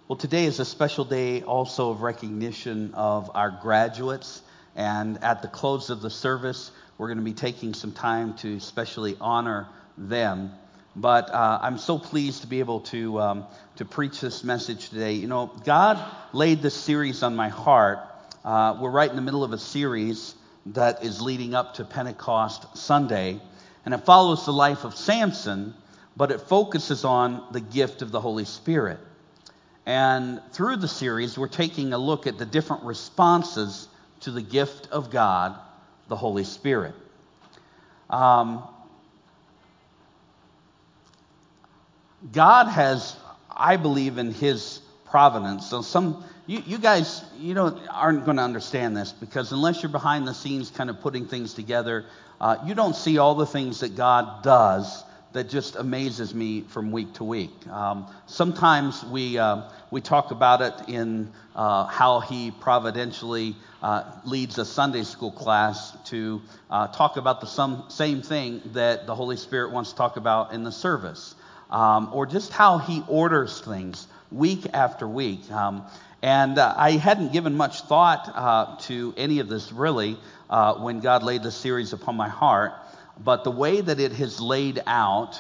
Well, today is a special day also of recognition of our graduates. And at the close of the service, we're going to be taking some time to especially honor them. But I'm so pleased to be able to preach this message today. You know, God laid this series on my heart. We're right in the middle of a series that is leading up to Pentecost Sunday. And it follows the life of Samson, but it focuses on the gift of the Holy Spirit. And through the series, we're taking a look at the different responses to the gift of God, the Holy Spirit. God has, I believe, in His providence. So you guys, aren't going to understand this, because unless you're behind the scenes kind of putting things together, you don't see all the things that God does that just amazes me from week to week. Sometimes we talk about it in how He providentially leads a Sunday school class to talk about the same thing that the Holy Spirit wants to talk about in the service, or just how He orders things week after week. And I hadn't given much thought to any of this really when God laid the series upon my heart. But the way that it has laid out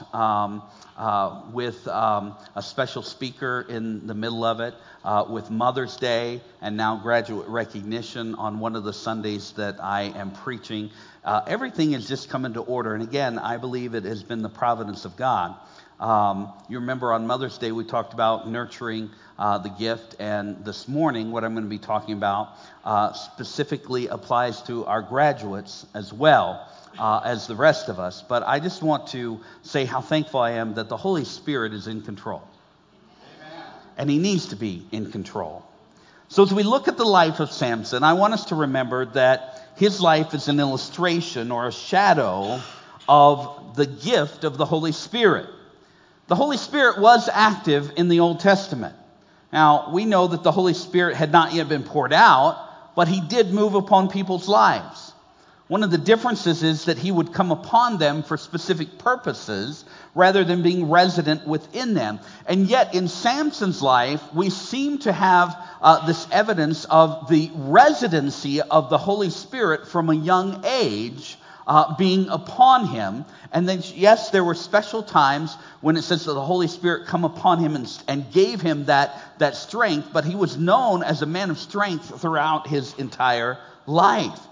with a special speaker in the middle of it, with Mother's Day and now graduate recognition on one of the Sundays that I am preaching, everything has just come into order. And again, I believe it has been the providence of God. You remember on Mother's Day we talked about nurturing the gift, and this morning what I'm going to be talking about specifically applies to our graduates as well as the rest of us. But I just want to say how thankful I am that the Holy Spirit is in control. Amen. And He needs to be in control. So as we look at the life of Samson, I want us to remember that his life is an illustration or a shadow of the gift of the Holy Spirit. The Holy Spirit was active in the Old Testament. Now, we know that the Holy Spirit had not yet been poured out, but He did move upon people's lives. One of the differences is that He would come upon them for specific purposes rather than being resident within them. And yet in Samson's life, we seem to have this evidence of the residency of the Holy Spirit from a young age being upon him. And then, yes, there were special times when it says that the Holy Spirit come upon him and gave him that strength, but he was known as a man of strength throughout his entire life.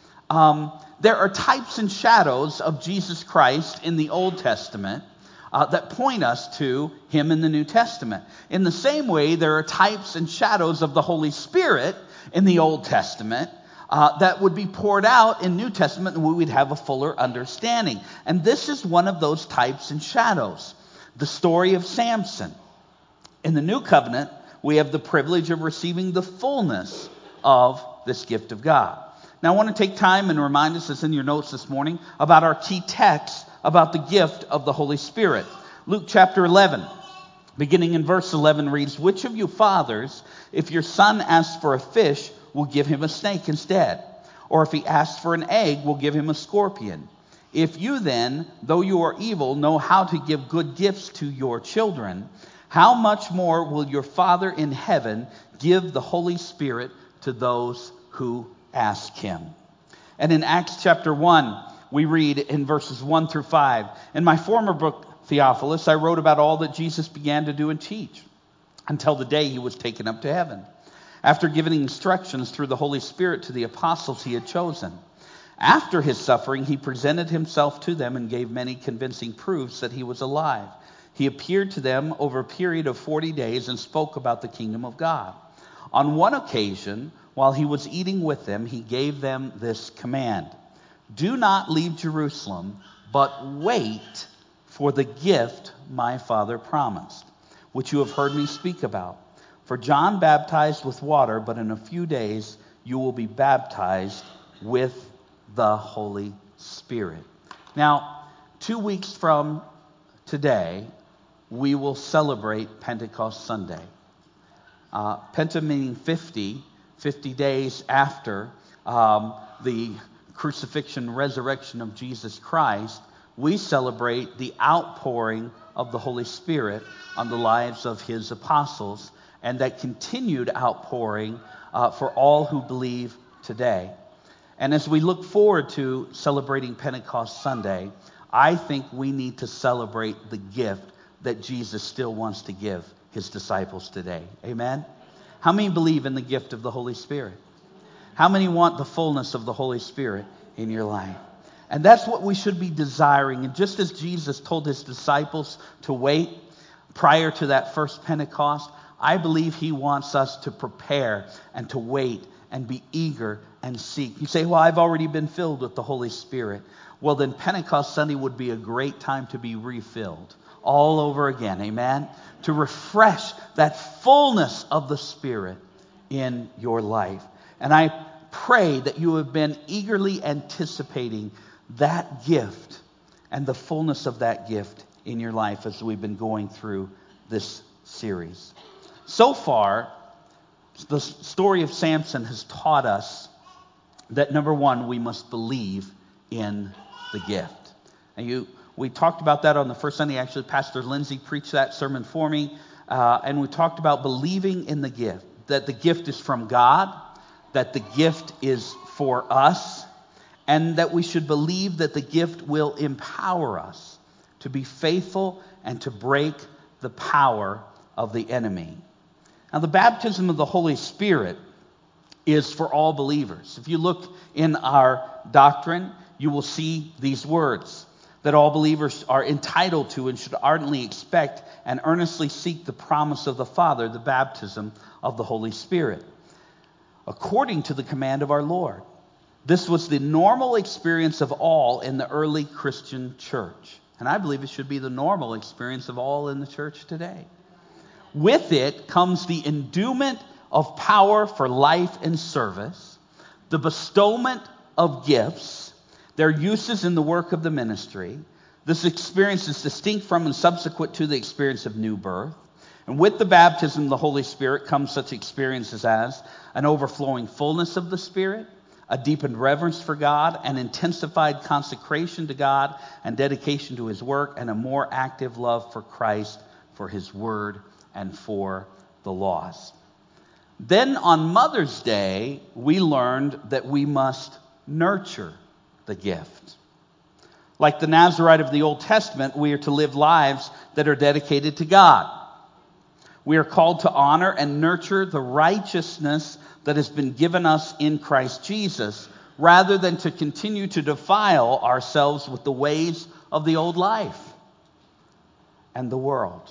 There are types and shadows of Jesus Christ in the Old Testament that point us to Him in the New Testament. In the same way, there are types and shadows of the Holy Spirit in the Old Testament that would be poured out in New Testament, and we would have a fuller understanding. And this is one of those types and shadows. The story of Samson. In the New Covenant, we have the privilege of receiving the fullness of this gift of God. Now, I want to take time and remind us, as in your notes this morning, about our key text about the gift of the Holy Spirit. Luke chapter 11, beginning in verse 11, reads, "Which of you fathers, if your son asks for a fish, will give him a snake instead? Or if he asks for an egg, will give him a scorpion? If you then, though you are evil, know how to give good gifts to your children, how much more will your Father in heaven give the Holy Spirit to those who ask Him?" And in Acts chapter 1, we read in verses 1 through 5, "In my former book, Theophilus, I wrote about all that Jesus began to do and teach until the day He was taken up to heaven, after giving instructions through the Holy Spirit to the apostles He had chosen. After His suffering, He presented Himself to them and gave many convincing proofs that He was alive. He appeared to them over a period of 40 days and spoke about the kingdom of God. On one occasion, while He was eating with them, He gave them this command: 'Do not leave Jerusalem, but wait for the gift my Father promised, which you have heard me speak about. For John baptized with water, but in a few days you will be baptized with the Holy Spirit.'" Now, 2 weeks from today, we will celebrate Pentecost Sunday. Penta meaning 50 days after the crucifixion, resurrection of Jesus Christ. We celebrate the outpouring of the Holy Spirit on the lives of His apostles and that continued outpouring for all who believe today. And as we look forward to celebrating Pentecost Sunday, I think we need to celebrate the gift that Jesus still wants to give his disciples today. Amen? How many believe in the gift of the Holy Spirit? How many want the fullness of the Holy Spirit in your life? And that's what we should be desiring. And just as Jesus told his disciples to wait prior to that first Pentecost, I believe he wants us to prepare and to wait and be eager and seek. You say, well, I've already been filled with the Holy Spirit. Well, then Pentecost Sunday would be a great time to be refilled all over again. Amen? To refresh that fullness of the Spirit in your life. And I pray that you have been eagerly anticipating that gift and the fullness of that gift in your life as we've been going through this series. So far, the story of Samson has taught us that, number one, we must believe in the gift. And we talked about that on the first Sunday. Actually, Pastor Lindsay preached that sermon for me. And we talked about believing in the gift, that the gift is from God, that the gift is for us, and that we should believe that the gift will empower us to be faithful and to break the power of the enemy. Now, the baptism of the Holy Spirit is for all believers. If you look in our doctrine, you will see these words, that all believers are entitled to and should ardently expect and earnestly seek the promise of the Father, the baptism of the Holy Spirit, according to the command of our Lord. This was the normal experience of all in the early Christian church. And I believe it should be the normal experience of all in the church today. With it comes the endowment of power for life and service, the bestowment of gifts, their uses in the work of the ministry. This experience is distinct from and subsequent to the experience of new birth. And with the baptism of the Holy Spirit comes such experiences as an overflowing fullness of the Spirit, a deepened reverence for God, an intensified consecration to God and dedication to his work, and a more active love for Christ, for his word, and for the lost. Then on Mother's Day, we learned that we must nurture the gift. Like the Nazirite of the Old Testament, we are to live lives that are dedicated to God. We are called to honor and nurture the righteousness that has been given us in Christ Jesus, rather than to continue to defile ourselves with the ways of the old life and the world.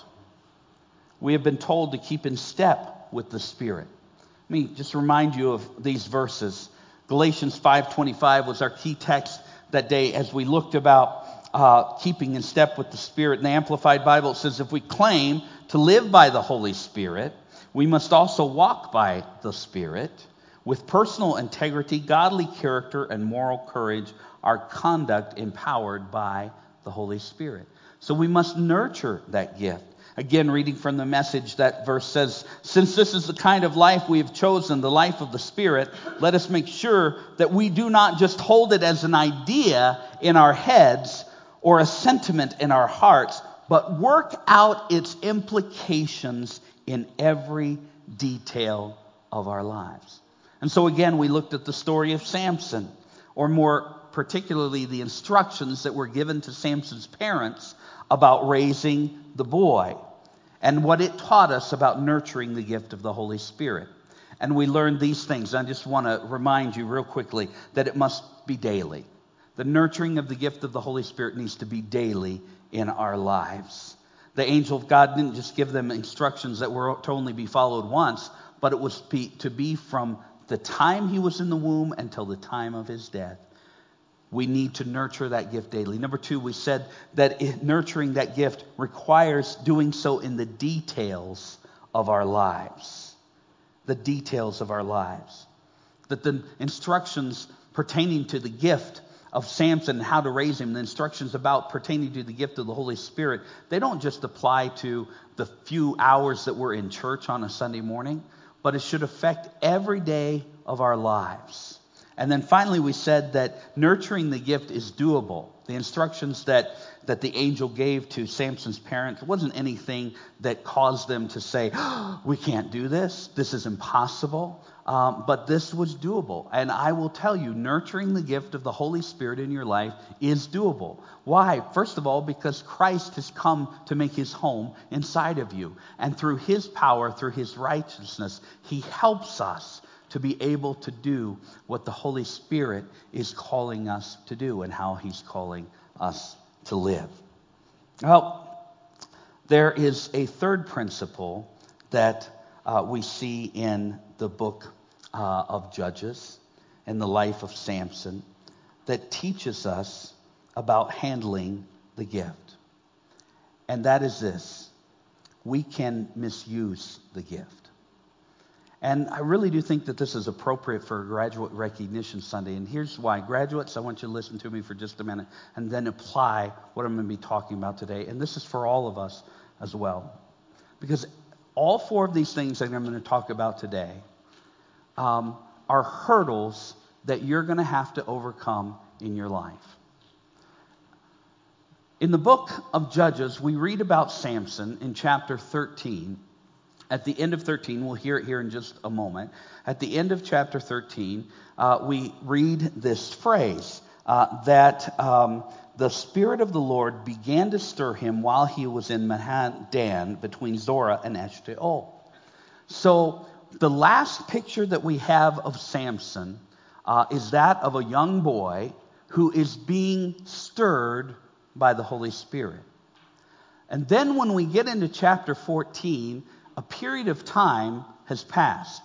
We have been told to keep in step with the Spirit. Let me just remind you of these verses. Galatians 5:25 was our key text that day as we looked about keeping in step with the Spirit. In the Amplified Bible, it says, if we claim to live by the Holy Spirit, we must also walk by the Spirit with personal integrity, godly character, and moral courage, our conduct empowered by the Holy Spirit. So we must nurture that gift. Again, reading from the Message, that verse says, since this is the kind of life we have chosen, the life of the Spirit, let us make sure that we do not just hold it as an idea in our heads or a sentiment in our hearts, but work out its implications in every detail of our lives. And so again, we looked at the story of Samson, or more particularly the instructions that were given to Samson's parents about raising the boy, and what it taught us about nurturing the gift of the Holy Spirit. And we learned these things. I just want to remind you real quickly that it must be daily. The nurturing of the gift of the Holy Spirit needs to be daily in our lives. The angel of God didn't just give them instructions that were to only be followed once, but it was to be from the time he was in the womb until the time of his death. We need to nurture that gift daily. Number two, we said that nurturing that gift requires doing so in the details of our lives. The details of our lives. That the instructions pertaining to the gift of Samson and how to raise him, the instructions about pertaining to the gift of the Holy Spirit, they don't just apply to the few hours that we're in church on a Sunday morning, but it should affect every day of our lives. And then finally, we said that nurturing the gift is doable. The instructions that the angel gave to Samson's parents wasn't anything that caused them to say, "Oh, we can't do this. This is impossible." But this was doable. And I will tell you, nurturing the gift of the Holy Spirit in your life is doable. Why? First of all, because Christ has come to make his home inside of you. And through his power, through his righteousness, he helps us to be able to do what the Holy Spirit is calling us to do and how he's calling us to live. Well, there is a third principle that we see in the book of Judges and the life of Samson that teaches us about handling the gift. And that is this: we can misuse the gift. And I really do think that this is appropriate for Graduate Recognition Sunday. And here's why. Graduates, I want you to listen to me for just a minute and then apply what I'm going to be talking about today. And this is for all of us as well. Because all four of these things that I'm going to talk about today are hurdles that you're going to have to overcome in your life. In the book of Judges, we read about Samson in chapter 13. At the end of 13, we'll hear it here in just a moment. At the end of chapter 13, we read this phrase that the Spirit of the Lord began to stir him while he was in Mahaneh between Zorah and Eshtaol. So the last picture that we have of Samson is that of a young boy who is being stirred by the Holy Spirit. And then when we get into chapter 14, a period of time has passed.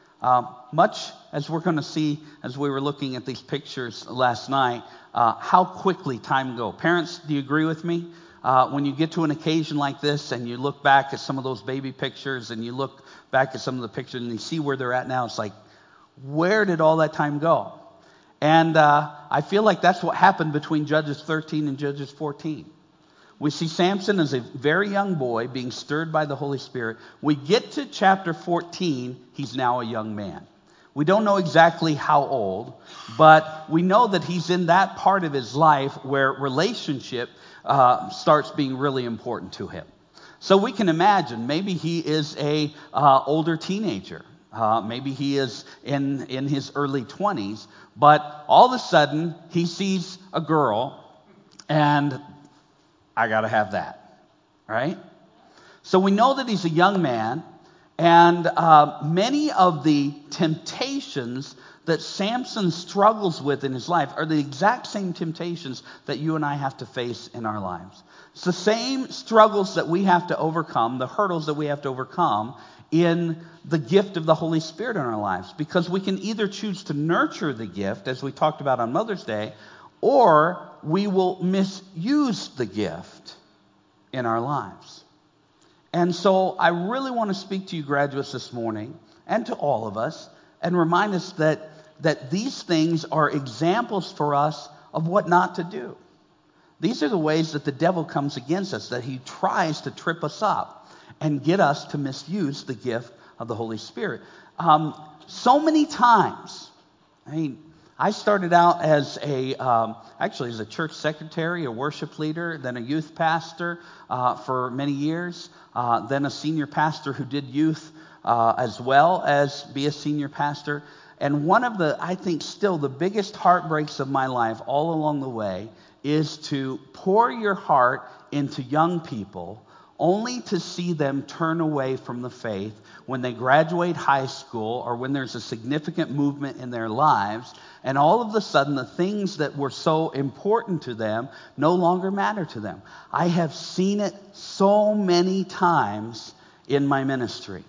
Much as we're going to see as we were looking at these pictures last night, how quickly time goes. Parents, do you agree with me? When you get to an occasion like this and you look back at some of those baby pictures and you look back at some of the pictures and you see where they're at now, it's like, where did all that time go? And I feel like that's what happened between Judges 13 and Judges 14. We see Samson as a very young boy being stirred by the Holy Spirit. We get to chapter 14, he's now a young man. We don't know exactly how old, but we know that he's in that part of his life where relationship starts being really important to him. So we can imagine maybe he is a older teenager. Maybe he is in his early 20s, but all of a sudden he sees a girl and I got to have that, right? So we know that he's a young man, and many of the temptations that Samson struggles with in his life are the exact same temptations that you and I have to face in our lives. It's the same struggles that we have to overcome, the hurdles that we have to overcome in the gift of the Holy Spirit in our lives, because we can either choose to nurture the gift, as we talked about on Mother's Day, or we will misuse the gift in our lives. And so I really want to speak to you graduates this morning and to all of us and remind us that these things are examples for us of what not to do. These are the ways that the devil comes against us, that he tries to trip us up and get us to misuse the gift of the Holy Spirit. So many times, I started out as as a church secretary, a worship leader, then a youth pastor for many years, then a senior pastor who did youth as well as be a senior pastor. And one of the, I think still the biggest heartbreaks of my life all along the way is to pour your heart into young people only to see them turn away from the faith when they graduate high school or when there's a significant movement in their lives, and all of a sudden the things that were so important to them no longer matter to them. I have seen it so many times in my ministry.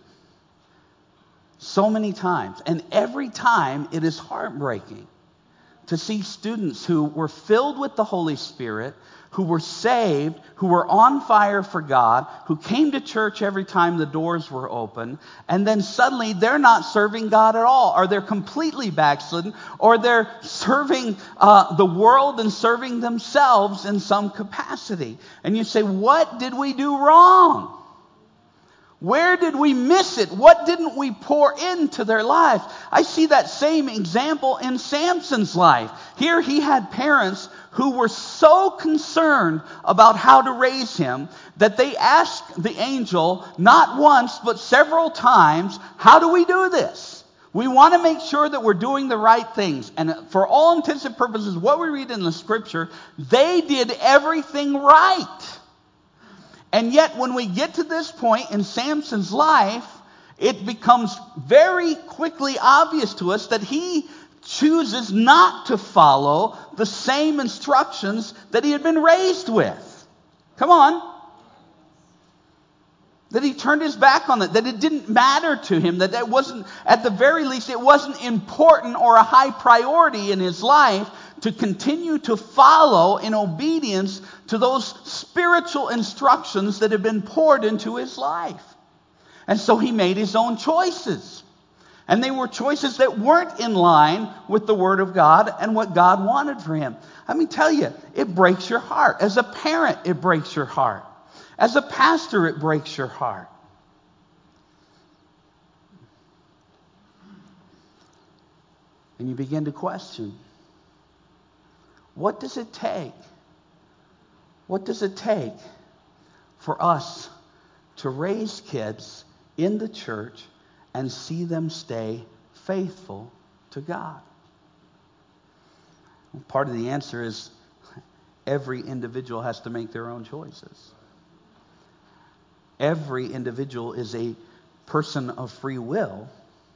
So many times. And every time it is heartbreaking to see students who were filled with the Holy Spirit, who were saved, who were on fire for God, who came to church every time the doors were open, and then suddenly they're not serving God at all, or they're completely backslidden, or they're serving the world and serving themselves in some capacity. And you say, what did we do wrong? Where did we miss it? What didn't we pour into their lives? I see that same example in Samson's life. Here he had parents who were so concerned about how to raise him that they asked the angel not once but several times, how do we do this? We want to make sure that we're doing the right things. And for all intents and purposes, what we read in the scripture, they did everything right. And yet when we get to this point in Samson's life, it becomes very quickly obvious to us that he chooses not to follow the same instructions that he had been raised with. Come on. That he turned his back on that it didn't matter to him, that it wasn't, at the very least, it wasn't important or a high priority in his life to continue to follow in obedience to those spiritual instructions that had been poured into his life. And so he made his own choices. And they were choices that weren't in line with the Word of God and what God wanted for him. Let me tell you, it breaks your heart. As a parent, it breaks your heart. As a pastor, it breaks your heart. And you begin to question, what does it take? What does it take for us to raise kids in the church and see them stay faithful to God? Well, part of the answer is every individual has to make their own choices. Every individual is a person of free will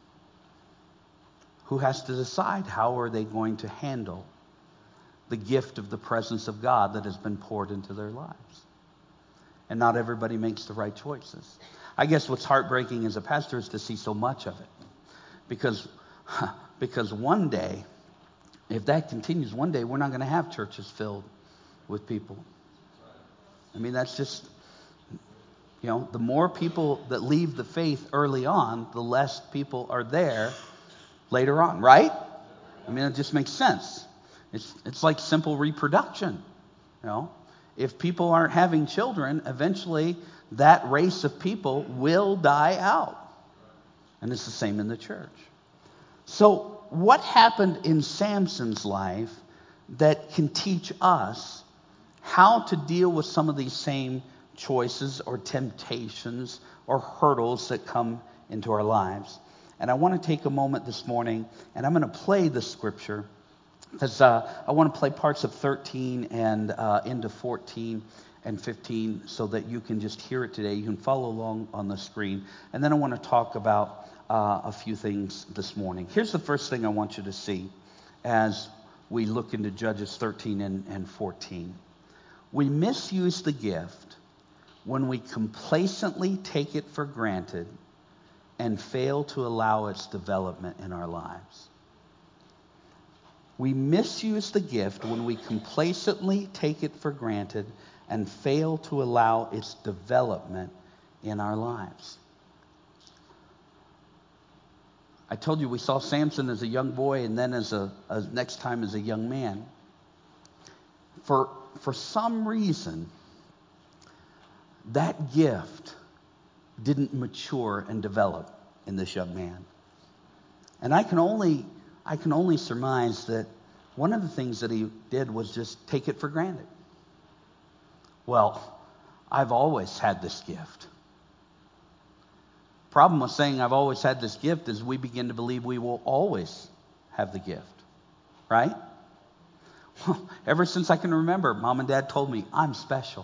who has to decide how are they going to handle the gift of the presence of God that has been poured into their lives. And not everybody makes the right choices. I guess what's heartbreaking as a pastor is to see so much of it. Because one day, if that continues, one day we're not going to have churches filled with people. I mean, that's just, the more people that leave the faith early on, the less people are there later on, right? I mean, it just makes sense. It's like simple reproduction. If people aren't having children, eventually that race of people will die out. And it's the same in the church. So what happened in Samson's life that can teach us how to deal with some of these same choices or temptations or hurdles that come into our lives? And I want to take a moment this morning, and I'm going to play the scripture, because I want to play parts of 13 and into 14 and 15 so that you can just hear it today. You can follow along on the screen. And then I want to talk about a few things this morning. Here's the first thing I want you to see as we look into Judges 13 and 14. We misuse the gift when we complacently take it for granted and fail to allow its development in our lives. We misuse the gift when we complacently take it for granted and fail to allow its development in our lives. I told you we saw Samson as a young boy and then as next time as a young man. For some reason, that gift didn't mature and develop in this young man. And I can only surmise that one of the things that he did was just take it for granted. Well, I've always had this gift. Problem with saying I've always had this gift is we begin to believe we will always have the gift. Right? Well, ever since I can remember, Mom and Dad told me I'm special.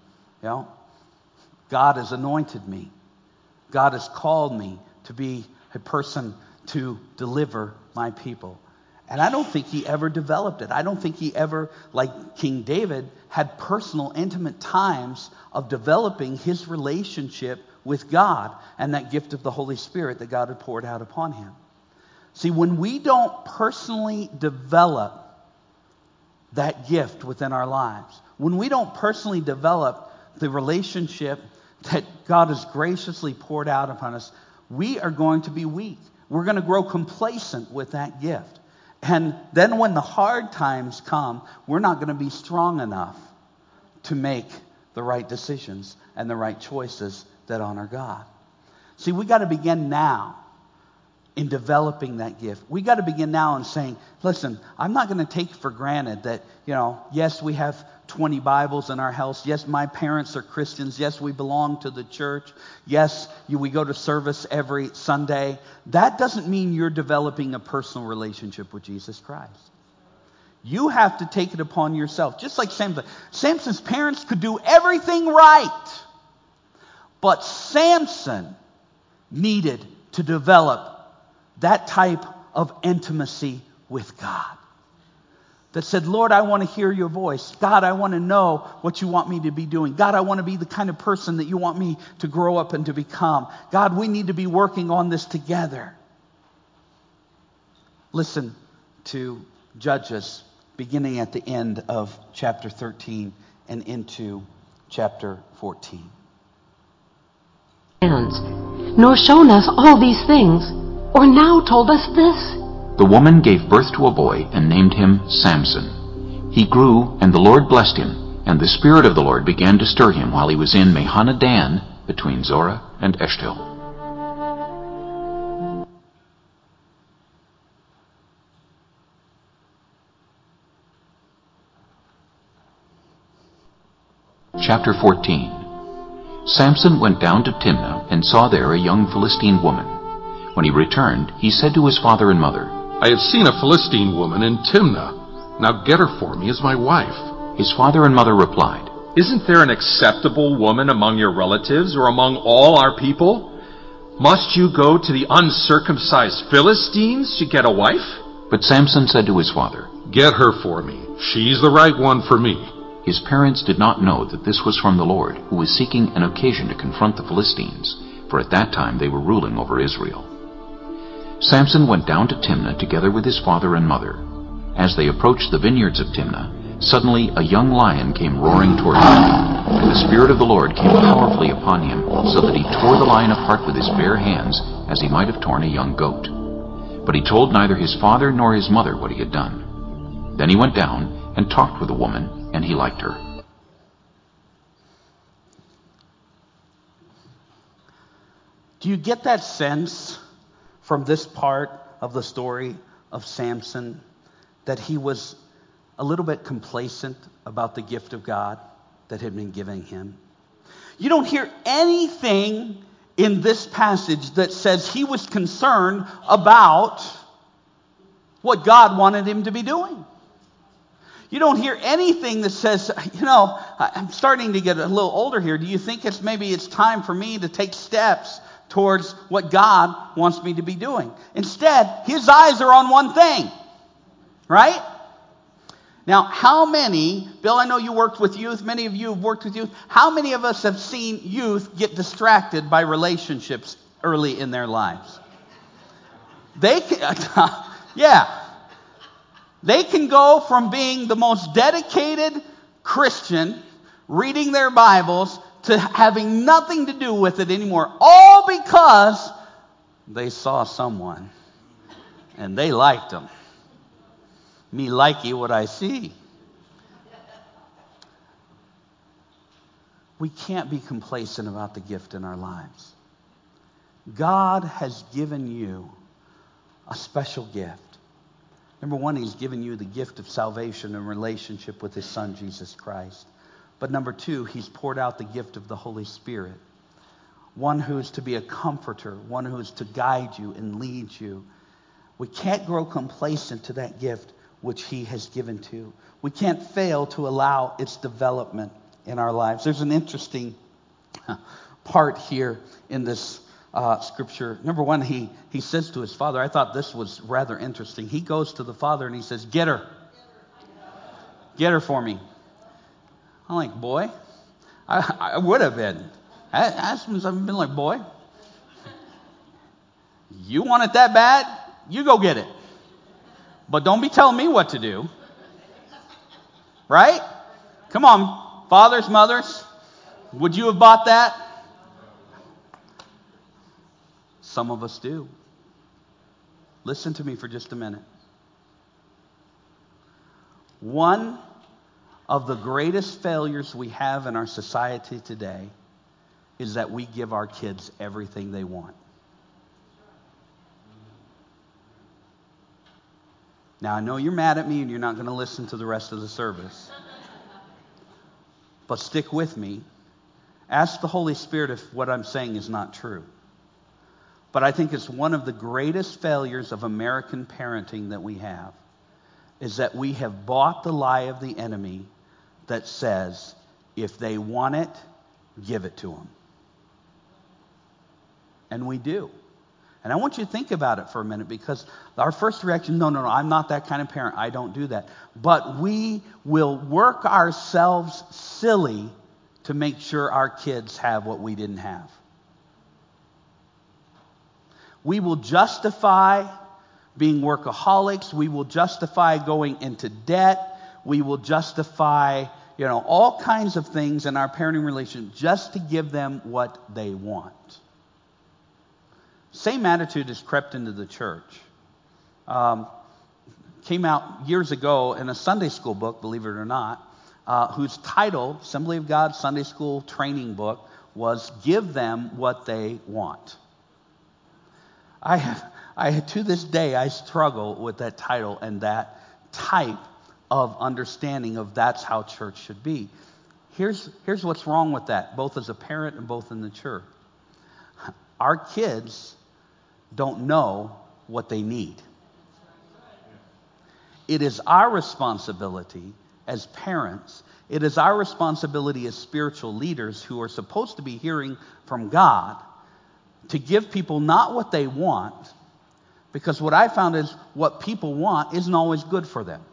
God has anointed me. God has called me to be a person to deliver my people. And I don't think he ever developed it. I don't think he ever, like King David, had personal, intimate times of developing his relationship with God and that gift of the Holy Spirit that God had poured out upon him. See, when we don't personally develop that gift within our lives, when we don't personally develop the relationship that God has graciously poured out upon us, we are going to be weak. We're going to grow complacent with that gift. And then when the hard times come, we're not going to be strong enough to make the right decisions and the right choices that honor God. See, we got to begin now in developing that gift. We got to begin now in saying, listen, I'm not going to take for granted that, yes, we have 20 Bibles in our house. Yes, my parents are Christians. Yes, we belong to the church. Yes, we go to service every Sunday. That doesn't mean you're developing a personal relationship with Jesus Christ. You have to take it upon yourself. Just like Samson. Samson's parents could do everything right. But Samson needed to develop that type of intimacy with God. That said, Lord, I want to hear your voice. God, I want to know what you want me to be doing. God, I want to be the kind of person that you want me to grow up and to become. God, we need to be working on this together. Listen to Judges, beginning at the end of chapter 13 and into chapter 14. Nor shown us all these things, or now told us this. The woman gave birth to a boy and named him Samson. He grew, and the Lord blessed him, and the Spirit of the Lord began to stir him while he was in Mahaneh-dan, between Zorah and Eshtaol. Chapter 14. Samson went down to Timnah and saw there a young Philistine woman. When he returned, he said to his father and mother, I have seen a Philistine woman in Timnah. Now get her for me as my wife. His father and mother replied, Isn't there an acceptable woman among your relatives or among all our people? Must you go to the uncircumcised Philistines to get a wife? But Samson said to his father, Get her for me. She's the right one for me. His parents did not know that this was from the Lord, who was seeking an occasion to confront the Philistines, for at that time they were ruling over Israel. Samson went down to Timnah together with his father and mother. As they approached the vineyards of Timnah, suddenly a young lion came roaring toward him, and the Spirit of the Lord came powerfully upon him, so that he tore the lion apart with his bare hands, as he might have torn a young goat. But he told neither his father nor his mother what he had done. Then he went down and talked with the woman, and he liked her. Do you get that sense from this part of the story of Samson that he was a little bit complacent about the gift of God that had been given him? You don't hear anything in this passage that says he was concerned about what God wanted him to be doing. You don't hear anything that says, I'm starting to get a little older here. Do you think maybe it's time for me to take steps towards what God wants me to be doing? Instead, his eyes are on one thing, right? Now, how many, Bill, I know you worked with youth. Many of you have worked with youth. How many of us have seen youth get distracted by relationships early in their lives? They can, yeah. They can go from being the most dedicated Christian, reading their Bibles, to having nothing to do with it anymore. All because they saw someone and they liked them. Me likey what I see. We can't be complacent about the gift in our lives. God has given you a special gift. Number one, he's given you the gift of salvation and relationship with his Son, Jesus Christ. But number two, he's poured out the gift of the Holy Spirit. One who's to be a comforter, one who's to guide you and lead you. We can't grow complacent to that gift which he has given to. We can't fail to allow its development in our lives. There's an interesting part here in this scripture. Number one, he says to his father, I thought this was rather interesting. He goes to the father and he says, Get her. Get her for me. I'm like, boy, I would have been. I've been like, boy, you want it that bad? You go get it. But don't be telling me what to do. Right? Come on, fathers, mothers, would you have bought that? Some of us do. Listen to me for just a minute. One of the greatest failures we have in our society today is that we give our kids everything they want. Now, I know you're mad at me and you're not going to listen to the rest of the service. But stick with me. Ask the Holy Spirit if what I'm saying is not true. But I think it's one of the greatest failures of American parenting that we have, is that we have bought the lie of the enemy that says, if they want it, give it to them. And we do. And I want you to think about it for a minute, because our first reaction, no, I'm not that kind of parent. I don't do that. But we will work ourselves silly to make sure our kids have what we didn't have. We will justify being workaholics. We will justify going into debt. We will justify, all kinds of things in our parenting relationship just to give them what they want. Same attitude has crept into the church. Came out years ago in a Sunday school book, believe it or not, whose title, Assembly of God Sunday School Training Book, was Give Them What They Want. To this day, I struggle with that title and that type of understanding of that's how church should be. Here's what's wrong with that, both as a parent and both in the church. Our kids don't know what they need. It is our responsibility as parents, it is our responsibility as spiritual leaders who are supposed to be hearing from God to give people not what they want, because what I found is what people want isn't always good for them.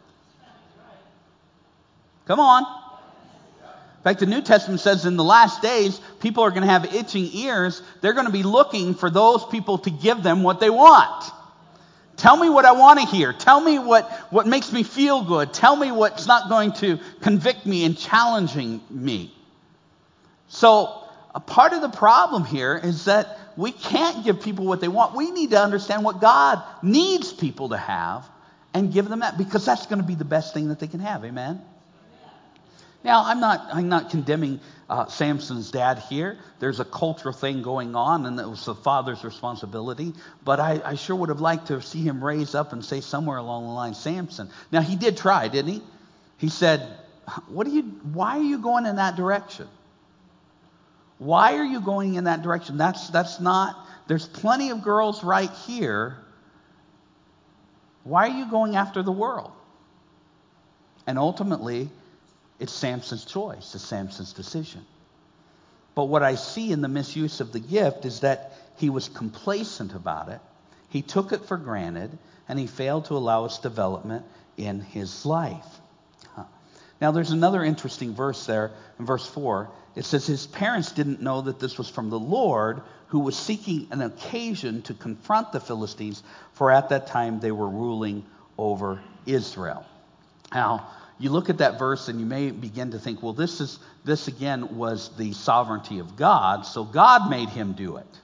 Come on. In fact, the New Testament says in the last days, people are going to have itching ears. They're going to be looking for those people to give them what they want. Tell me what I want to hear. Tell me what makes me feel good. Tell me what's not going to convict me and challenging me. So a part of the problem here is that we can't give people what they want. We need to understand what God needs people to have and give them that, because that's going to be the best thing that they can have. Amen? Now, I'm not condemning Samson's dad here. There's a cultural thing going on, and it was the father's responsibility. But I sure would have liked to see him raise up and say somewhere along the line, Samson. Now, he did try, didn't he? He said, why are you going in that direction? Why are you going in that direction? That's not, there's plenty of girls right here. Why are you going after the world? And ultimately, it's Samson's choice. It's Samson's decision. But what I see in the misuse of the gift is that he was complacent about it. He took it for granted, and he failed to allow its development in his life. Now, there's another interesting verse there in verse 4. It says his parents didn't know that this was from the Lord, who was seeking an occasion to confront the Philistines, for at that time they were ruling over Israel. Now, you look at that verse and you may begin to think, well, this again was the sovereignty of God, so God made him do it.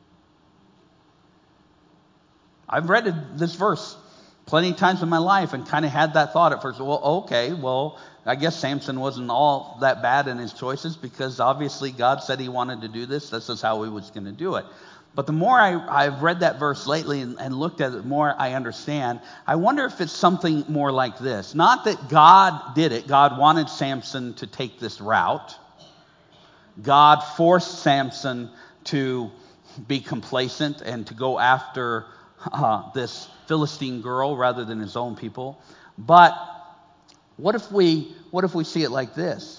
I've read this verse plenty of times in my life and kind of had that thought at first. Well, I guess Samson wasn't all that bad in his choices, because obviously God said he wanted to do this. This is how he was going to do it. But the more I've read that verse lately and looked at it, the more I understand. I wonder if it's something more like this. Not that God did it. God wanted Samson to take this route. God forced Samson to be complacent and to go after this Philistine girl rather than his own people. But what if we see it like this?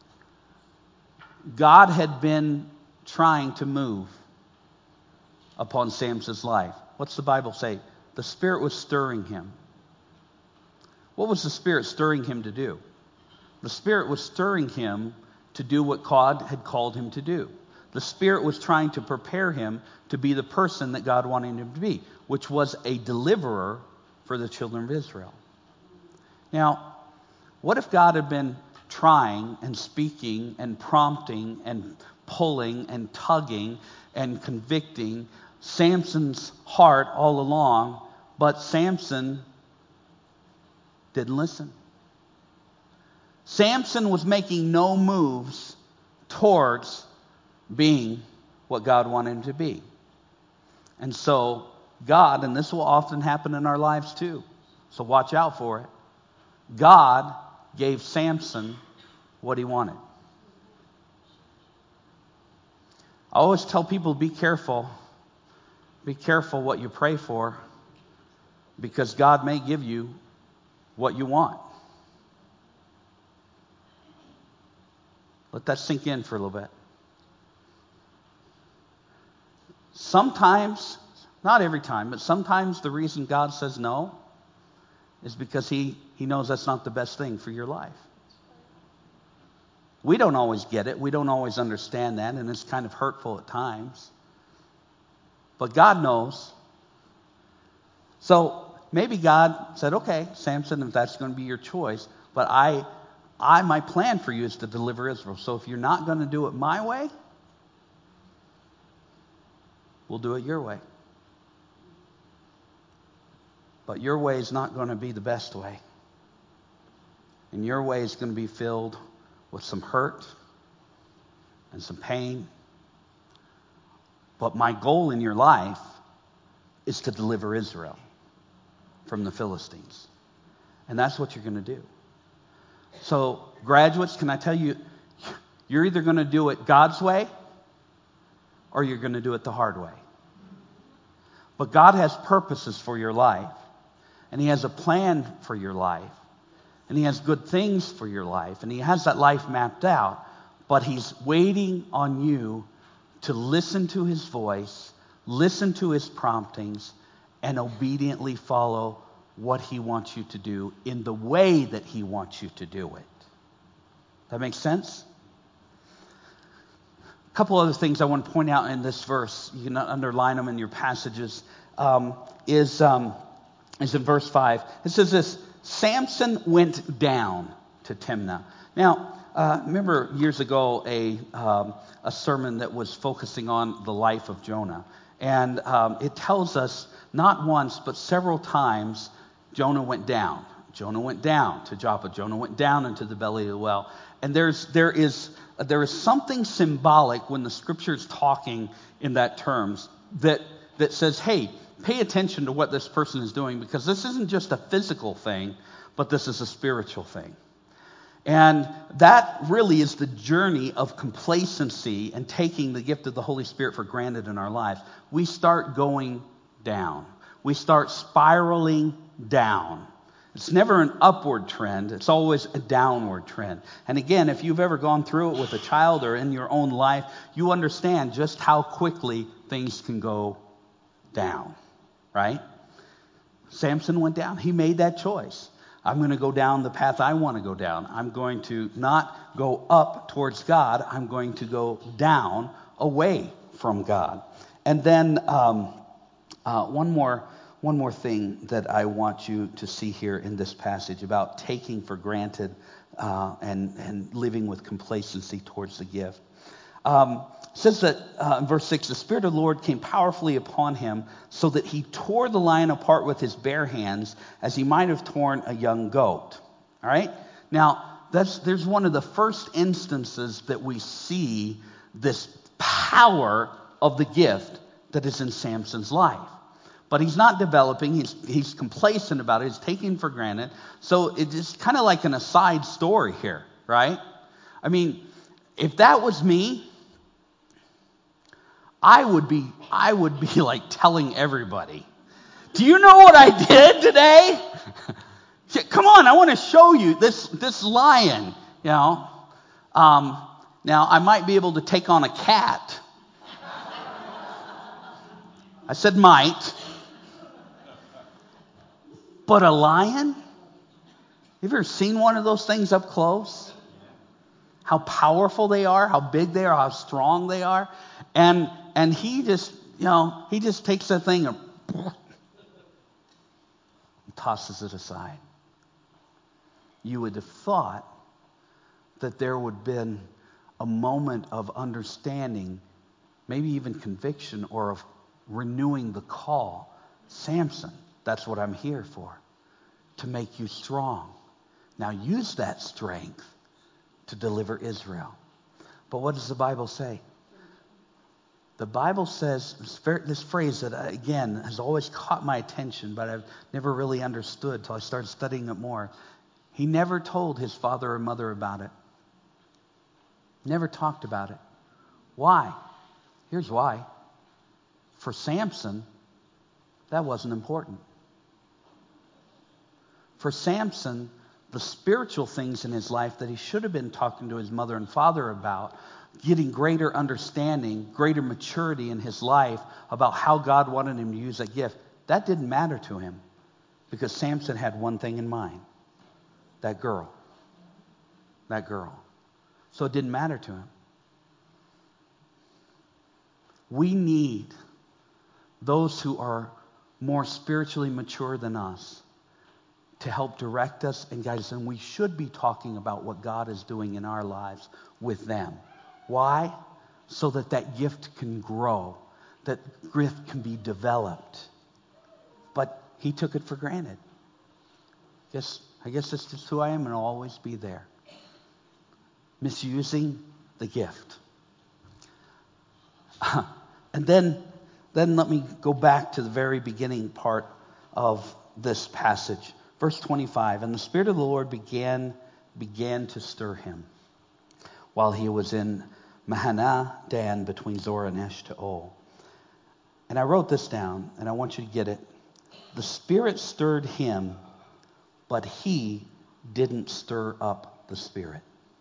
God had been trying to move upon Samson's life. What's the Bible say? The Spirit was stirring him. What was the Spirit stirring him to do? The Spirit was stirring him to do what God had called him to do. The Spirit was trying to prepare him to be the person that God wanted him to be, which was a deliverer for the children of Israel. Now, what if God had been trying and speaking and prompting and pulling and tugging and convicting Samson's heart all along, but Samson didn't listen? Samson was making no moves towards being what God wanted him to be. And so God, and this will often happen in our lives too, so watch out for it. God gave Samson what he wanted. I always tell people, be careful. Be careful what you pray for, because God may give you what you want. Let that sink in for a little bit. Sometimes, not every time, but sometimes the reason God says no is because he knows that's not the best thing for your life. We don't always get it. We don't always understand that, and it's kind of hurtful at times. But God knows. So maybe God said, okay, Samson, if that's going to be your choice, but my plan for you is to deliver Israel. So if you're not going to do it my way, we'll do it your way. But your way is not going to be the best way. And your way is going to be filled with some hurt and some pain. But my goal in your life is to deliver Israel from the Philistines. And that's what you're going to do. So, graduates, can I tell you, you're either going to do it God's way or you're going to do it the hard way. But God has purposes for your life, and He has a plan for your life, and He has good things for your life, and He has that life mapped out, but He's waiting on you to listen to His voice, listen to His promptings, and obediently follow what He wants you to do in the way that He wants you to do it. That makes sense? A couple other things I want to point out in this verse, you can underline them in your passages, is in verse 5. It says this: Samson went down to Timnah. Now, remember years ago a sermon that was focusing on the life of Jonah. And it tells us not once but several times Jonah went down. Jonah went down to Joppa. Jonah went down into the belly of the well. And there is something symbolic when the Scripture is talking in that terms that says, hey, pay attention to what this person is doing, because this isn't just a physical thing, but this is a spiritual thing. And that really is the journey of complacency and taking the gift of the Holy Spirit for granted in our lives. We start going down. We start spiraling down. It's never an upward trend. It's always a downward trend. And again, if you've ever gone through it with a child or in your own life, you understand just how quickly things can go down, right? Samson went down. He made that choice. I'm going to go down the path I want to go down. I'm going to not go up towards God. I'm going to go down away from God. And then one more thing that I want you to see here in this passage about taking for granted and living with complacency towards the gift. It says that in verse 6, the Spirit of the Lord came powerfully upon him so that he tore the lion apart with his bare hands as he might have torn a young goat. All right? Now, there's one of the first instances that we see this power of the gift that is in Samson's life. But he's not developing. He's complacent about it. He's taking for granted. So it's kind of like an aside story here, right? I mean, if that was me, I would be like telling everybody, do you know what I did today? Come on, I want to show you this lion, you know. Now, I might be able to take on a cat. I said might. But a lion? Have you ever seen one of those things up close? How powerful they are, how big they are, how strong they are. And he just takes that thing and tosses it aside. You would have thought that there would have been a moment of understanding, maybe even conviction, or of renewing the call. Samson, that's what I'm here for, to make you strong. Now use that strength to deliver Israel. But what does the Bible say? The Bible says, this phrase that, again, has always caught my attention, but I've never really understood until I started studying it more. He never told his father or mother about it. Never talked about it. Why? Here's why. For Samson, that wasn't important. For Samson, the spiritual things in his life that he should have been talking to his mother and father about, getting greater understanding, greater maturity in his life about how God wanted him to use that gift, that didn't matter to him because Samson had one thing in mind. That girl. That girl. So it didn't matter to him. We need those who are more spiritually mature than us to help direct us and guide us. And we should be talking about what God is doing in our lives with them. Why? So that that gift can grow, that gift can be developed. But he took it for granted. I guess that's just who I am and I'll always be there. Misusing the gift. And then let me go back to the very beginning part of this passage. Verse 25, and the Spirit of the Lord began to stir him while he was in Mahaneh Dan between Zorah and Eshtaol. And I wrote this down, and I want you to get it. The Spirit stirred him, but he didn't stir up the Spirit.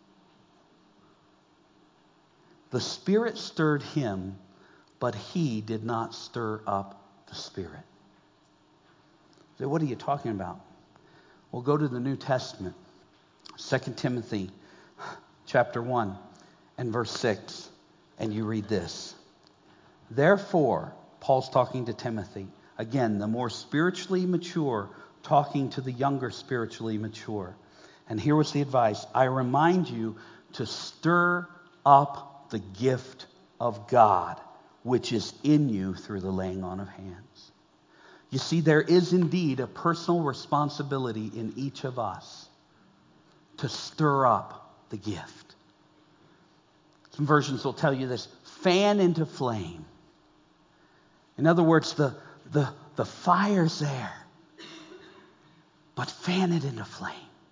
The Spirit stirred him, but he did not stir up the Spirit. So what are you talking about? Well, go to the New Testament. 2 Timothy chapter 1 and verse 6. And you read this. Therefore, Paul's talking to Timothy. Again, the more spiritually mature talking to the younger spiritually mature. And here was the advice. I remind you to stir up the gift of God, which is in you through the laying on of hands. You see, there is indeed a personal responsibility in each of us to stir up the gift. Some versions will tell you this, fan into flame. In other words, the fire's there, but fan it into flame.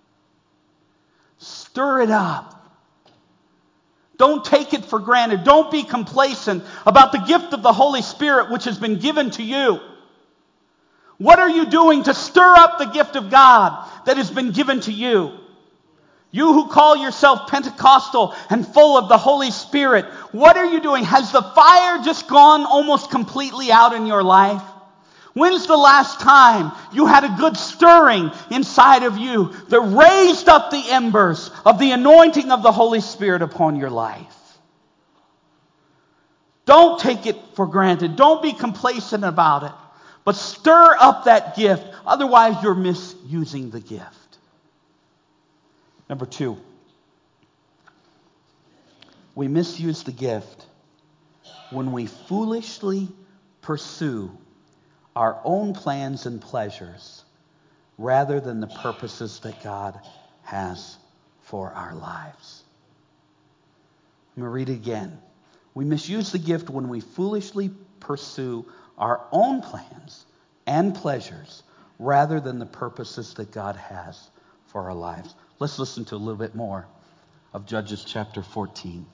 Stir it up. Don't take it for granted. Don't be complacent about the gift of the Holy Spirit which has been given to you. What are you doing to stir up the gift of God that has been given to you? You who call yourself Pentecostal and full of the Holy Spirit, what are you doing? Has the fire just gone almost completely out in your life? When's the last time you had a good stirring inside of you that raised up the embers of the anointing of the Holy Spirit upon your life? Don't take it for granted. Don't be complacent about it. But stir up that gift. Otherwise, you're misusing the gift. Number 2. We misuse the gift when we foolishly pursue our own plans and pleasures rather than the purposes that God has for our lives. I'm going to read it again. We misuse the gift when we foolishly pursue our own plans and pleasures rather than the purposes that God has for our lives. Let's listen to a little bit more of Judges chapter 14.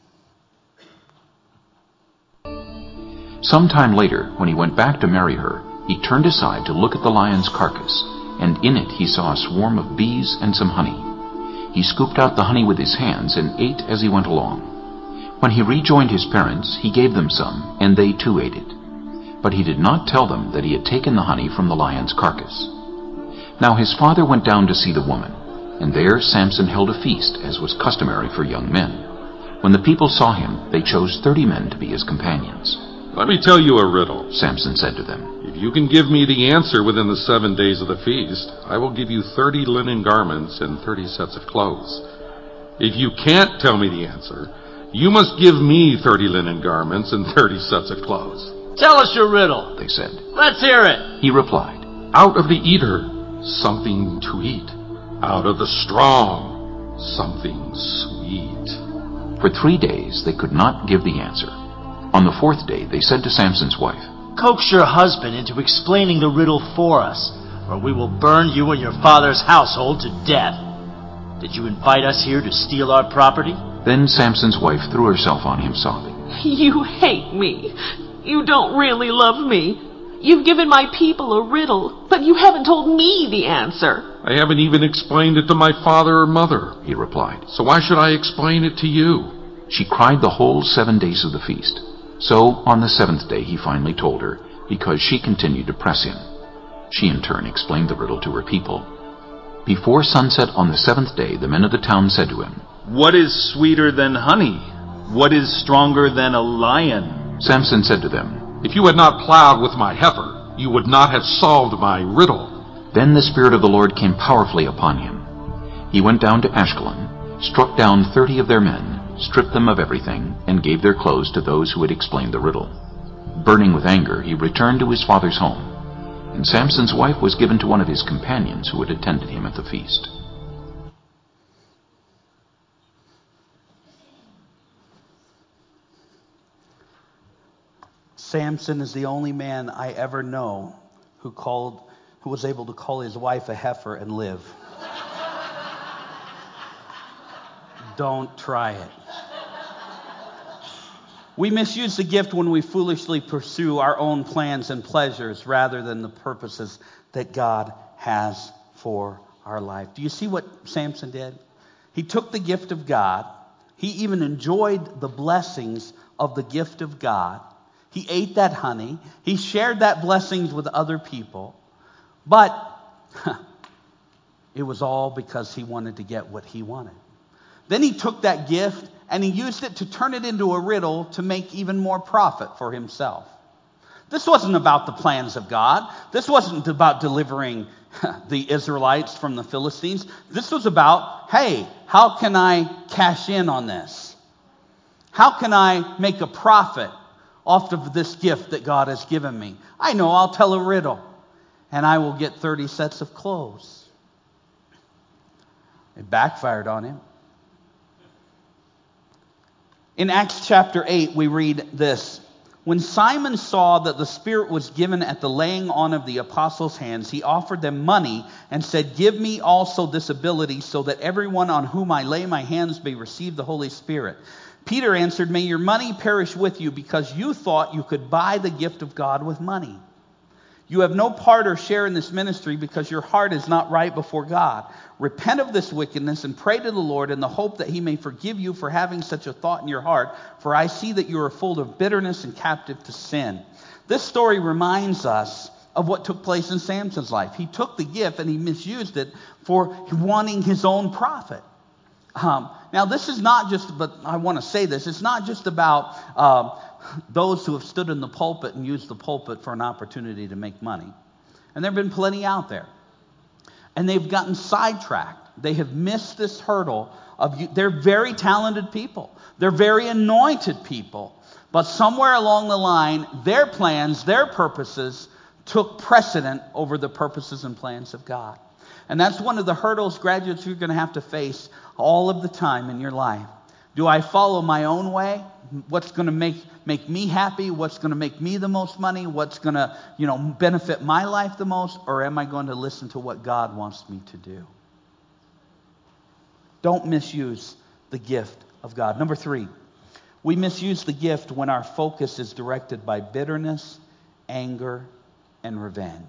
Sometime later, when he went back to marry her, he turned aside to look at the lion's carcass, and in it he saw a swarm of bees and some honey. He scooped out the honey with his hands and ate as he went along. When he rejoined his parents, he gave them some, and they too ate it. But he did not tell them that he had taken the honey from the lion's carcass. Now his father went down to see the woman, and there Samson held a feast, as was customary for young men. When the people saw him, they chose 30 men to be his companions. Let me tell you a riddle, Samson said to them. If you can give me the answer within the 7 days of the feast, I will give you 30 linen garments and 30 sets of clothes. If you can't tell me the answer, you must give me 30 linen garments and 30 sets of clothes. Tell us your riddle, they said. Let's hear it. He replied, Out of the eater, something to eat. Out of the strong, something sweet. For 3 days they could not give the answer. On the fourth day they said to Samson's wife, Coax your husband into explaining the riddle for us, or we will burn you and your father's household to death. Did you invite us here to steal our property? Then Samson's wife threw herself on him, sobbing. You hate me. You don't really love me. You've given my people a riddle, but you haven't told me the answer. I haven't even explained it to my father or mother, He replied. so why should I explain it to you? She cried the whole 7 days of the feast. So on the seventh day he finally told her, because she continued to press him. She in turn explained the riddle to her people. Before sunset on the seventh day, the men of the town said to him, What is sweeter than honey? What is stronger than a lion? Samson said to them, If you had not plowed with my heifer, you would not have solved my riddle. Then the Spirit of the Lord came powerfully upon him. He went down to Ashkelon, struck down 30 of their men, stripped them of everything, and gave their clothes to those who had explained the riddle. Burning with anger, he returned to his father's home, and Samson's wife was given to one of his companions who had attended him at the feast. Samson is the only man I ever know who was able to call his wife a heifer and live. Don't try it. We misuse the gift when we foolishly pursue our own plans and pleasures rather than the purposes that God has for our life. Do you see what Samson did? He took the gift of God. He even enjoyed the blessings of the gift of God. He ate that honey. He shared that blessings with other people. But it was all because he wanted to get what he wanted. Then he took that gift and he used it to turn it into a riddle to make even more profit for himself. This wasn't about the plans of God. This wasn't about delivering the Israelites from the Philistines. This was about, hey, how can I cash in on this? How can I make a profit off of this gift that God has given me? I know I'll tell a riddle and I will get 30 sets of clothes. It backfired on him. In Acts chapter 8, we read this. When Simon saw that the Spirit was given at the laying on of the apostles' hands, he offered them money and said, Give me also this ability so that everyone on whom I lay my hands may receive the Holy Spirit. Peter answered, May your money perish with you because you thought you could buy the gift of God with money. You have no part or share in this ministry because your heart is not right before God. Repent of this wickedness and pray to the Lord in the hope that he may forgive you for having such a thought in your heart, for I see that you are full of bitterness and captive to sin. This story reminds us of what took place in Samson's life. He took the gift and he misused it for wanting his own profit. Now, this is not just, but I want to say this, it's not just about those who have stood in the pulpit and used the pulpit for an opportunity to make money. And there have been plenty out there. And they've gotten sidetracked. They have missed this hurdle of they're very talented people. They're very anointed people. But somewhere along the line, their plans, their purposes took precedent over the purposes and plans of God. And that's one of the hurdles, graduates, you're going to have to face all of the time in your life. Do I follow my own way? What's going to make me happy? What's going to make me the most money? What's going to, benefit my life the most? Or am I going to listen to what God wants me to do? Don't misuse the gift of God. Number 3, we misuse the gift when our focus is directed by bitterness, anger, and revenge.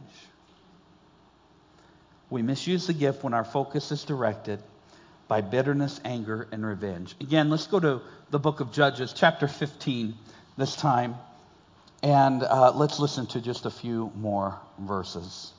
We misuse the gift when our focus is directed by bitterness, anger, and revenge. Again, let's go to the book of Judges, chapter 15 this time, and let's listen to just a few more verses.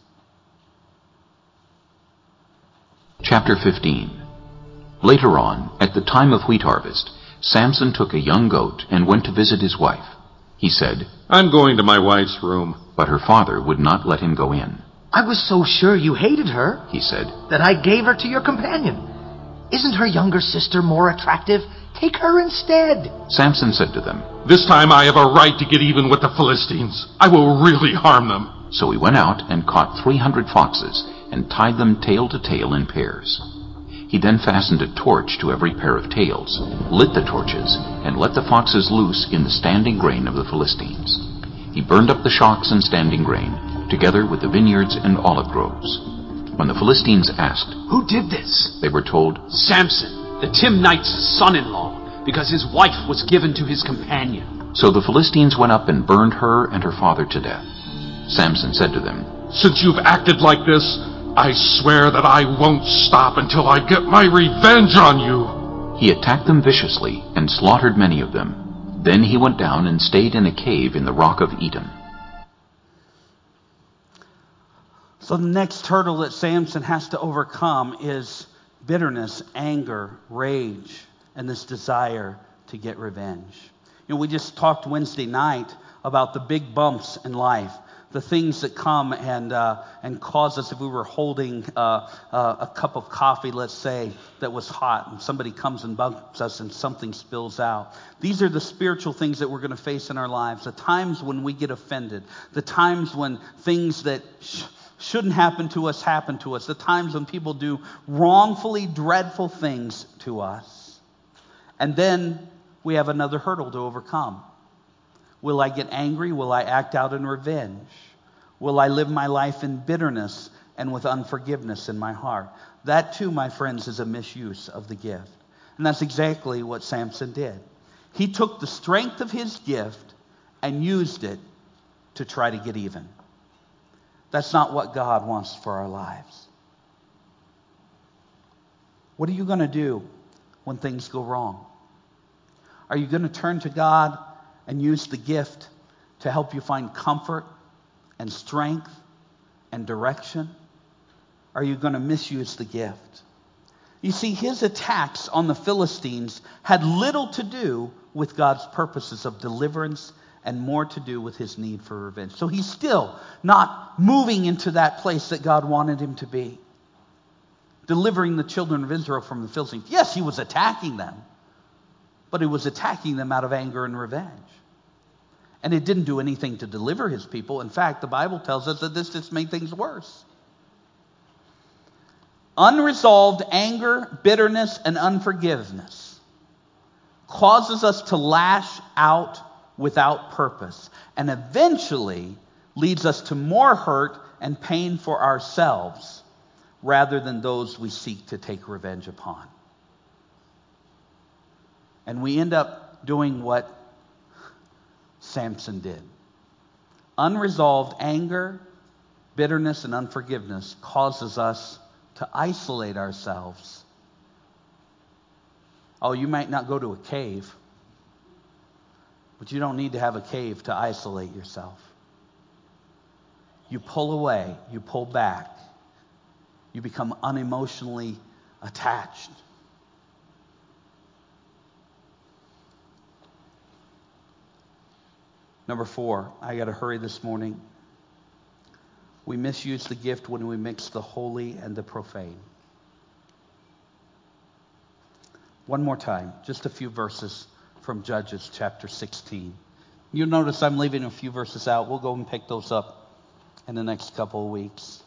Chapter 15. Later on, at the time of wheat harvest, Samson took a young goat and went to visit his wife. He said, I'm going to my wife's room. But her father would not let him go in. I was so sure you hated her, he said, that I gave her to your companion. Isn't her younger sister more attractive? Take her instead. Samson said to them, This time I have a right to get even with the Philistines. I will really harm them. So he went out and caught 300 foxes and tied them tail to tail in pairs. He then fastened a torch to every pair of tails, lit the torches, and let the foxes loose in the standing grain of the Philistines. He burned up the shocks and standing grain, together with the vineyards and olive groves. When the Philistines asked, "Who did this?" they were told, "Samson, the Timnite's son-in-law, because his wife was given to his companion." So the Philistines went up and burned her and her father to death. Samson said to them, "Since you've acted like this, I swear that I won't stop until I get my revenge on you." He attacked them viciously and slaughtered many of them. Then he went down and stayed in a cave in the rock of Etam. So the next hurdle that Samson has to overcome is bitterness, anger, rage, and this desire to get revenge. We just talked Wednesday night about the big bumps in life, the things that come and cause us. If we were holding a cup of coffee, let's say, that was hot, and somebody comes and bumps us and something spills out. These are the spiritual things that we're going to face in our lives. The times when we get offended, the times when things that shouldn't happen to us happen to us, the times when people do wrongfully dreadful things to us. And then we have another hurdle to overcome. Will I get angry? Will I act out in revenge? Will I live my life in bitterness and with unforgiveness in my heart? That too, my friends, is a misuse of the gift. And that's exactly what Samson did. He took the strength of his gift and used it to try to get even. That's not what God wants for our lives. What are you going to do when things go wrong? Are you going to turn to God and use the gift to help you find comfort and strength and direction? Are you going to misuse the gift? You see, his attacks on the Philistines had little to do with God's purposes of deliverance and more to do with his need for revenge. So he's still not moving into that place that God wanted him to be, delivering the children of Israel from the Philistines. Yes, he was attacking them, but he was attacking them out of anger and revenge. And it didn't do anything to deliver his people. In fact, the Bible tells us that this just made things worse. Unresolved anger, bitterness, and unforgiveness causes us to lash out without purpose, and eventually leads us to more hurt and pain for ourselves rather than those we seek to take revenge upon. And we end up doing what Samson did. Unresolved anger, bitterness, and unforgiveness causes us to isolate ourselves. Oh, you might not go to a cave, but you don't need to have a cave to isolate yourself. You pull away, you pull back, you become unemotionally attached. Number 4, I got to hurry this morning. We misuse the gift when we mix the holy and the profane. One more time, just a few verses from Judges chapter 16. You'll notice I'm leaving a few verses out. We'll go and pick those up in the next couple of weeks.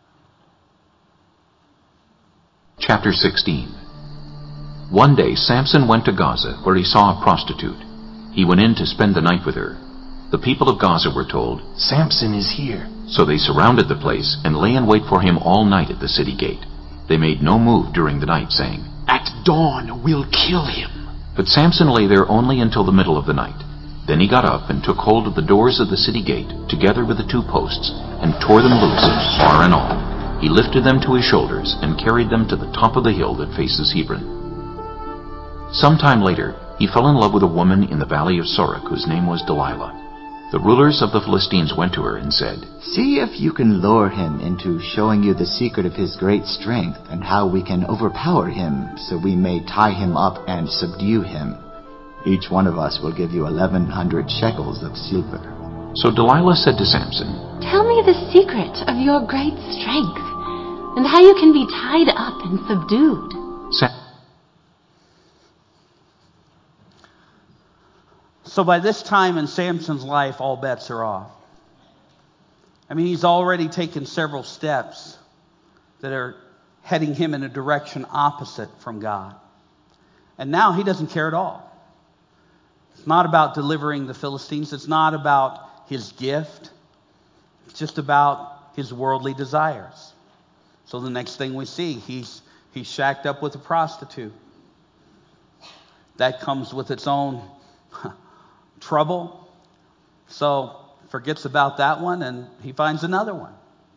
Chapter 16. One day Samson went to Gaza, where he saw a prostitute. He went in to spend the night with her. The people of Gaza were told, "Samson is here." So they surrounded the place and lay in wait for him all night at the city gate. They made no move during the night, saying, "At dawn we'll kill him." But Samson lay there only until the middle of the night. Then he got up and took hold of the doors of the city gate, together with the 2 posts, and tore them loose, bar and all. He lifted them to his shoulders and carried them to the top of the hill that faces Hebron. Some time later, he fell in love with a woman in the valley of Sorek, whose name was Delilah. The rulers of the Philistines went to her and said, "See if you can lure him into showing you the secret of his great strength and how we can overpower him so we may tie him up and subdue him. Each one of us will give you 1,100 shekels of silver." So Delilah said to Samson, Tell me the secret of your great strength and how you can be tied up and subdued. So by this time in Samson's life, all bets are off. I mean, he's already taken several steps that are heading him in a direction opposite from God. And now he doesn't care at all. It's not about delivering the Philistines. It's not about his gift. It's just about his worldly desires. So the next thing we see, he's shacked up with a prostitute. That comes with its own trouble. So forgets about that one and he finds another one.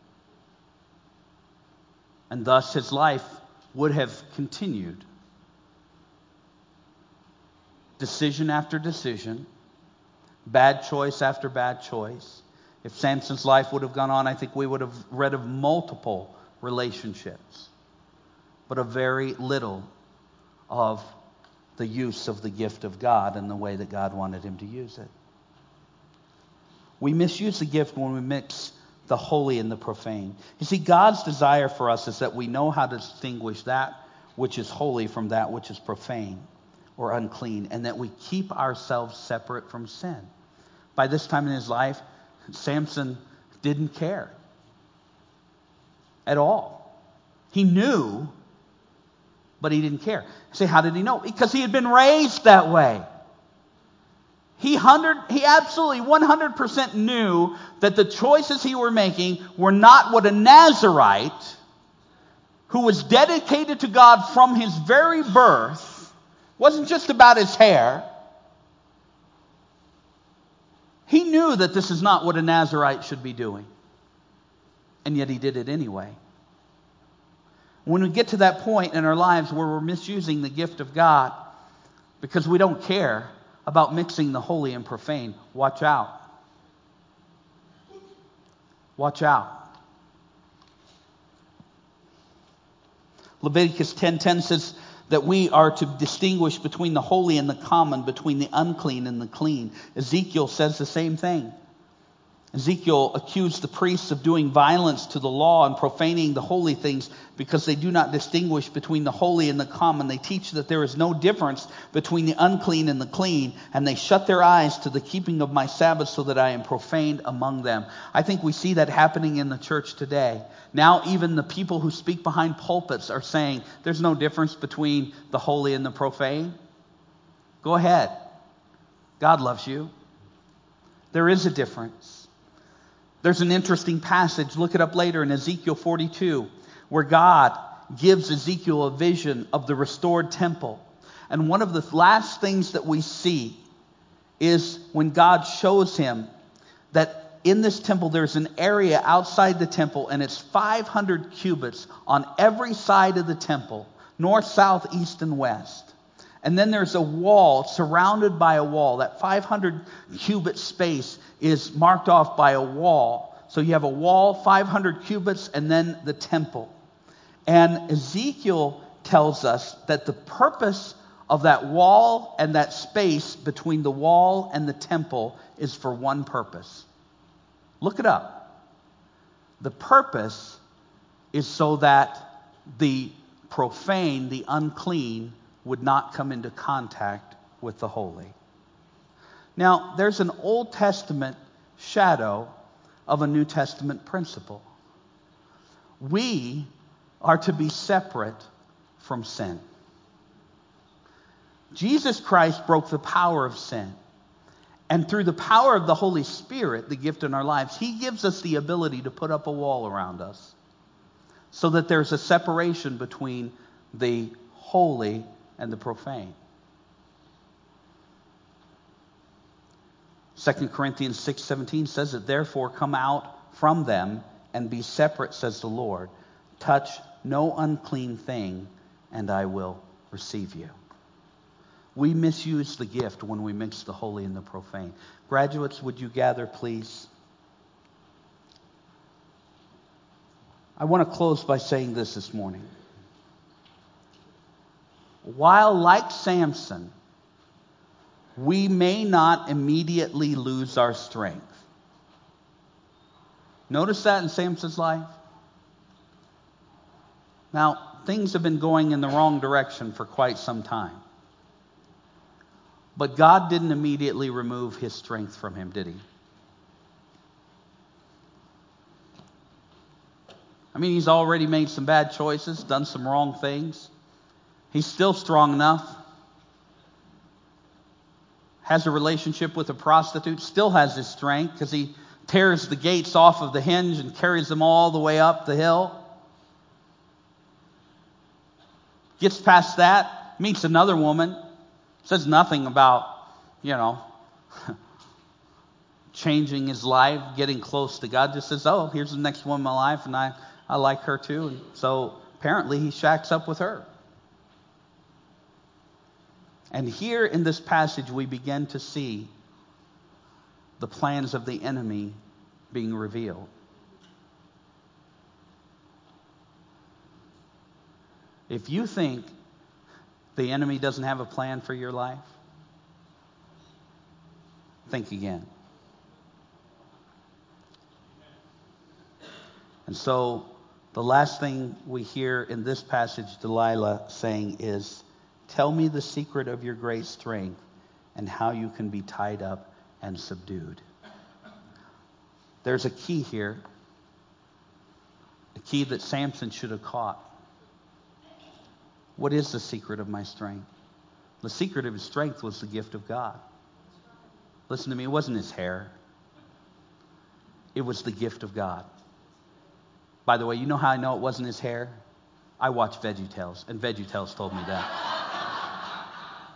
And thus his life would have continued. Decision after decision, bad choice after bad choice. If Samson's life would have gone on, I think we would have read of multiple relationships, but of very little of the use of the gift of God and the way that God wanted him to use it. We misuse the gift when we mix the holy and the profane. You see, God's desire for us is that we know how to distinguish that which is holy from that which is profane or unclean, and that we keep ourselves separate from sin. By this time in his life, Samson didn't care at all. He knew, but he didn't care. Say, how did he know? Because he had been raised that way. He absolutely 100% knew that the choices he were making were not what a Nazirite, who was dedicated to God from his very birth, wasn't just about his hair. He knew that this is not what a Nazirite should be doing. And yet he did it anyway. When we get to that point in our lives where we're misusing the gift of God because we don't care about mixing the holy and profane, watch out. Watch out. Leviticus 10:10 says that we are to distinguish between the holy and the common, between the unclean and the clean. Ezekiel says the same thing. Ezekiel accused the priests of doing violence to the law and profaning the holy things because they do not distinguish between the holy and the common. They teach that there is no difference between the unclean and the clean, and they shut their eyes to the keeping of my Sabbath so that I am profaned among them. I think we see that happening in the church today. Now even the people who speak behind pulpits are saying there's no difference between the holy and the profane. Go ahead. God loves you. There is a difference. There's an interesting passage, look it up later, in Ezekiel 42, where God gives Ezekiel a vision of the restored temple. And one of the last things that we see is when God shows him that in this temple there's an area outside the temple, and it's 500 cubits on every side of the temple, north, south, east, and west. And then there's a wall surrounded by a wall. That 500 cubit space is marked off by a wall. So you have a wall, 500 cubits, and then the temple. And Ezekiel tells us that the purpose of that wall and that space between the wall and the temple is for one purpose. Look it up. The purpose is so that the profane, the unclean, would not come into contact with the holy. Now, there's an Old Testament shadow of a New Testament principle. We are to be separate from sin. Jesus Christ broke the power of sin. And through the power of the Holy Spirit, the gift in our lives, he gives us the ability to put up a wall around us so that there's a separation between the holy and the profane. 2 Corinthians 6:17 says that, therefore come out from them and be separate, says the Lord. Touch no unclean thing, and I will receive you. We misuse the gift when we mix the holy and the profane. Graduates, would you gather, please? I want to close by saying this morning. While, like Samson, we may not immediately lose our strength. Notice that in Samson's life? Now, things have been going in the wrong direction for quite some time. But God didn't immediately remove his strength from him, did he? I mean, he's already made some bad choices, done some wrong things. He's still strong enough. Has a relationship with a prostitute, still has his strength because he tears the gates off of the hinge and carries them all the way up the hill. Gets past that, meets another woman, says nothing about, changing his life, getting close to God. Just says, oh, here's the next woman in my life, and I like her too. And so apparently he shacks up with her. And here in this passage, we begin to see the plans of the enemy being revealed. If you think the enemy doesn't have a plan for your life, think again. And so the last thing we hear in this passage, Delilah saying is, tell me the secret of your great strength and how you can be tied up and subdued. There's a key here, a key that Samson should have caught. What is the secret of my strength? The secret of his strength was the gift of God. Listen to me, it wasn't his hair. It was the gift of God. By the way, you know how I know it wasn't his hair? I watch VeggieTales, and VeggieTales told me that.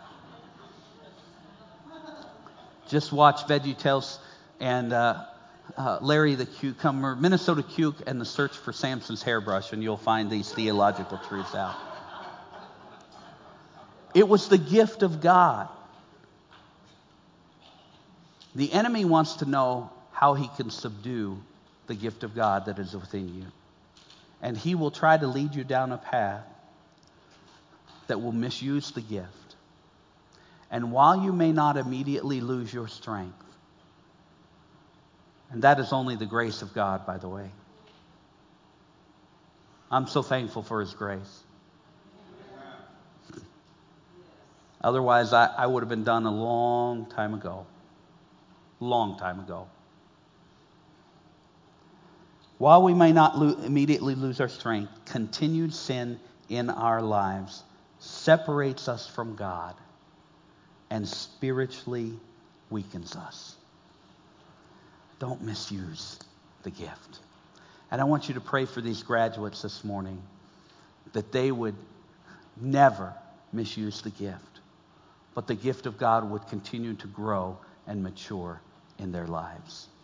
Just watch VeggieTales and Larry the Cucumber, Minnesota Cuke, and the search for Samson's hairbrush, and you'll find these theological truths out. It was the gift of God. The enemy wants to know how he can subdue the gift of God that is within you. And he will try to lead you down a path that will misuse the gift. And while you may not immediately lose your strength, and that is only the grace of God, by the way. I'm so thankful for his grace. Otherwise, I would have been done a long time ago. Long time ago. While we may not immediately lose our strength, continued sin in our lives separates us from God and spiritually weakens us. Don't misuse the gift. And I want you to pray for these graduates this morning that they would never misuse the gift, but the gift of God would continue to grow and mature in their lives.